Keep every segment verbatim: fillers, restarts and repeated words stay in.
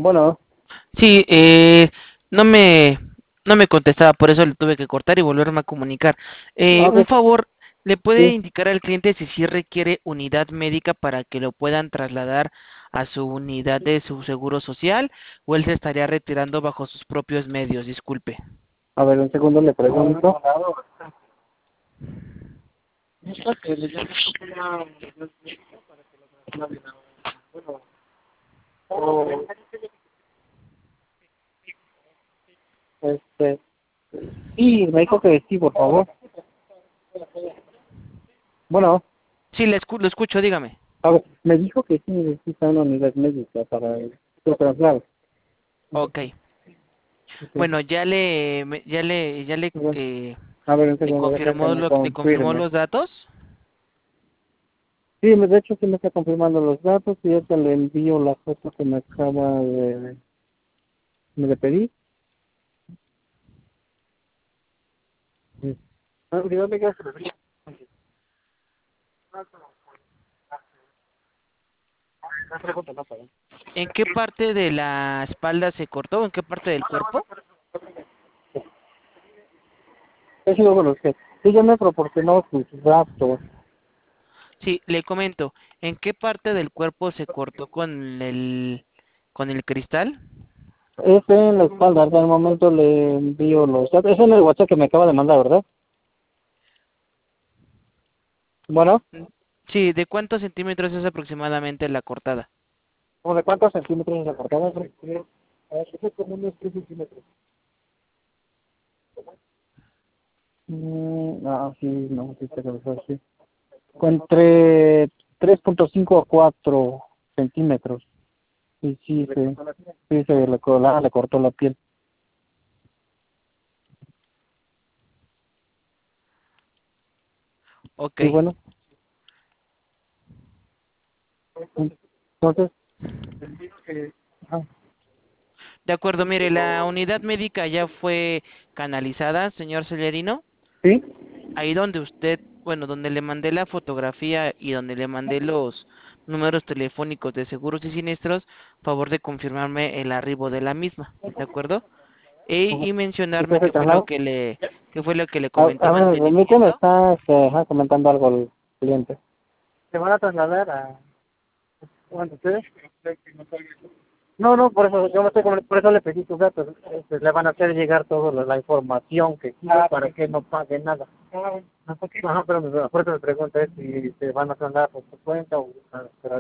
Bueno, Sí, eh, no me, no me contestaba, por eso le tuve que cortar y volverme a comunicar. Eh, un ok, favor, ¿le puede sí. indicar al cliente si sí requiere unidad médica para que lo puedan trasladar a su unidad de su seguro social o él se estaría retirando bajo sus propios medios? Disculpe. A ver, un segundo le pregunto. ¿Gusta que le llame una o este, sí, me dijo que sí, por favor. Bueno, Sí, le escu- lo escucho, dígame. a ver, me dijo que sí necesita una unidad médica para el su traslado. Ok. Ok. Bueno, ya le, me- ya le, ya le, Bueno, eh, a ver, un le segundo, deja que confirmó me lo, le confirmó confirme. los datos. Sí, me- de hecho sí me está confirmando los datos y ahorita le envío la foto que me acaba de, me le pedí. Sí. Ah, dígame qué hace. La pregunta no para. ¿En qué parte de la espalda se cortó? ¿En qué parte del cuerpo? Eso luego lo sé. Sí, ya me proporcionó sus datos. Sí, le comento, ¿en qué parte del cuerpo se cortó con el con el cristal? Es en la espalda, al momento le envío los datos. Es en el WhatsApp que me acaba de mandar, ¿verdad? Bueno, Mm, Sí, ¿de cuántos centímetros es aproximadamente la cortada? ¿como de cuántos centímetros es la cortada? Es como unos tres centímetros. Mm, ah, sí, no, sí, pero eso sí. Entre tres punto cinco a cuatro centímetros. Sí, sí, sí, sí, se le, co- la- le cortó la piel. Ok, Y bueno, entonces, ah, de acuerdo, mire, la unidad médica ya fue canalizada, señor Celerino. ¿sí? Ahí donde usted, bueno, donde le mandé la fotografía y donde le mandé los números telefónicos de seguros y siniestros, favor de confirmarme el arribo de la misma, ¿de acuerdo? E- y ¿Y qué mencionarme es el qué fue lo traslado? que le, qué fue lo que le A, comentó a ver, permíteme, mantenimiento. está este, ajá, comentando algo el cliente. ¿Se van a trasladar a... bueno, ustedes? No, no, por eso, yo no sé cómo, por eso le pedí sus datos. Este, le van a hacer llegar toda la, la información que quiera para que no pague nada. Ajá, pero me- por eso me pregunta es si se van a trasladar por su cuenta o van a esperar.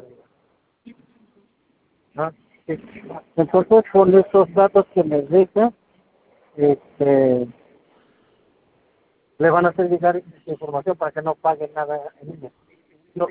¿No? Sí. Entonces, con estos datos que me deja, este, le van a hacer llegar esta información para que no pague nada en ella. No.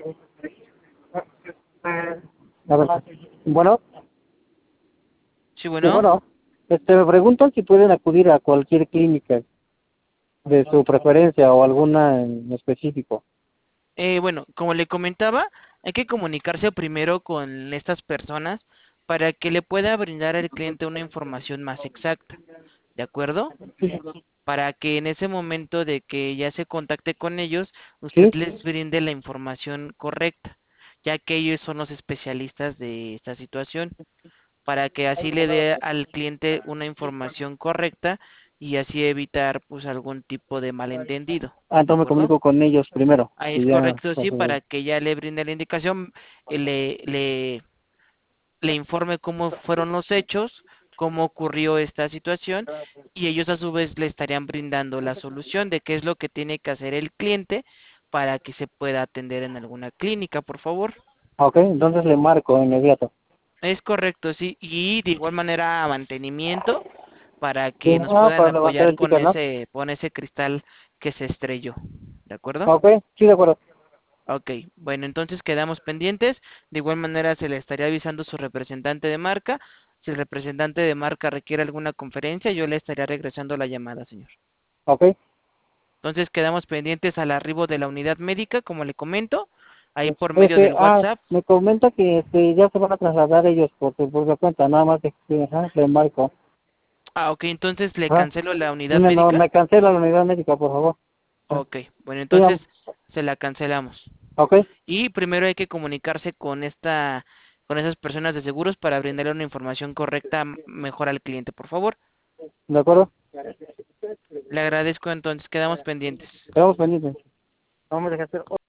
A ver, bueno, Sí, sí, bueno. bueno, este, me preguntan si pueden acudir a cualquier clínica de su preferencia o alguna en específico. Eh, bueno, como le comentaba, hay que comunicarse primero con estas personas para que le pueda brindar al cliente una información más exacta, ¿de acuerdo? Para que en ese momento de que ya se contacte con ellos, usted ¿Sí? les brinde la información correcta, ya que ellos son los especialistas de esta situación, para que así le dé al cliente una información correcta y así evitar pues algún tipo de malentendido, Ah, ¿de entonces me acuerdo? comunico con ellos primero. Ah, es Y ya, correcto, sí, pues, para que ya le brinde la indicación, eh, le, le, le informe cómo fueron los hechos, cómo ocurrió esta situación y ellos a su vez le estarían brindando la solución de qué es lo que tiene que hacer el cliente para que se pueda atender en alguna clínica, por favor. ok, entonces le marco de inmediato. Es correcto, sí, y de igual manera mantenimiento para Sí, que nos ah, puedan para levantar apoyar el con ticket, ¿no? ese, con ese cristal que se estrelló, ¿de acuerdo? Ok, sí, de acuerdo. Ok, bueno, entonces quedamos pendientes. De igual manera se le estaría avisando su representante de marca. Si el representante de marca requiere alguna conferencia, yo le estaría regresando la llamada, señor. Ok. Entonces quedamos pendientes al arribo de la unidad médica, como le comento, ahí por medio Este, del ah, WhatsApp. me comenta que este, ya se van a trasladar ellos por su propia cuenta, nada más que, que, ajá, le marco. Ah, ok, entonces le Ajá. cancelo la unidad Dime, no, médica. me cancela la unidad médica, por favor. Ah, Ok, bueno, sí, entonces am- se la cancelamos. ok. Y primero hay que comunicarse con esta, con esas personas de seguros para brindarle una información correcta m- mejor al cliente, por favor. ¿De acuerdo? Le agradezco entonces, quedamos pendientes. Quedamos pendientes. Vamos a hacer